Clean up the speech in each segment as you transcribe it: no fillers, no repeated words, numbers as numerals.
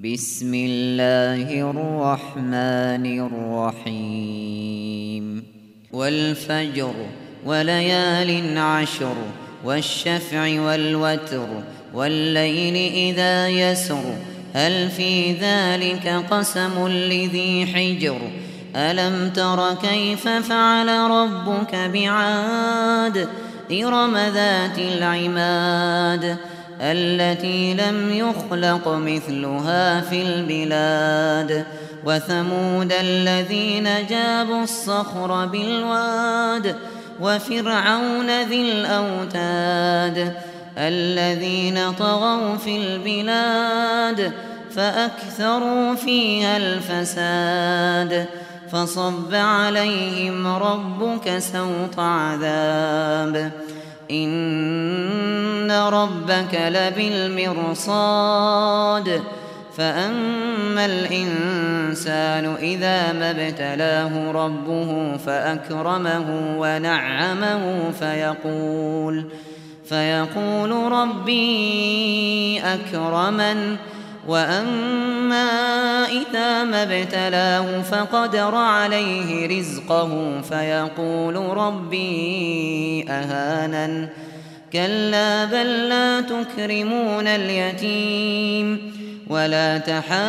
بسم الله الرحمن الرحيم والفجر وليال عشر والشفع والوتر والليل إذا يسر هل في ذلك قسم لذي حجر ألم تر كيف فعل ربك بعاد إرم ذات العماد التي لم يخلق مثلها في البلاد وثمود الذين جابوا الصخر بالواد وفرعون ذي الأوتاد الذين طغوا في البلاد فأكثروا فيها الفساد فصب عليهم ربك سوط عذاب إن ربك لبالمرصاد فأما الإنسان إذا ما ابتلاه ربه فأكرمه ونعمه فيقول ربي أكرمن وأما إذا ما ابتلاه فقدر عليه رزقه فيقول ربي أهانن كلا بل لا تكرمون اليتيم ولا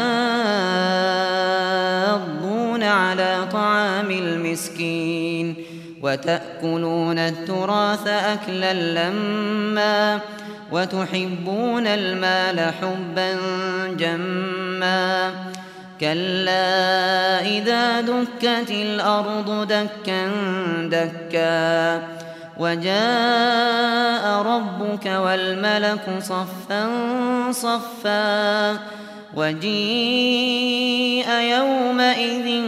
تحاضون على طعام المسكين وتأكلون التراث أكلا لما وتحبون المال حبا جما كلا إذا دكت الأرض دكا دكا وجاء ربك والملك صفا صفا وجيء يومئذ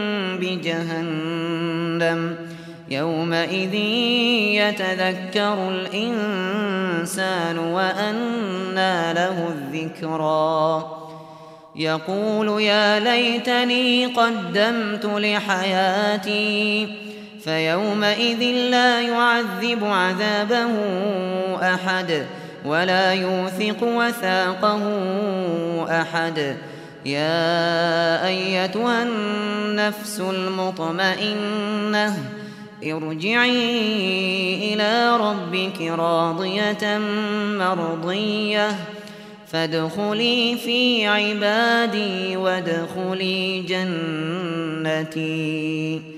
بجهنم يومئذ يتذكر الإنسان وأنى له الذكرى يقول يا ليتني قدمت لحياتي فيومئذ لا يعذب عذابه أحد ولا يوثق وثاقه أحد يا أيتها النفس المطمئنة ارجعي إلى ربك راضية مرضية فادخلي في عبادي وادخلي جنتي.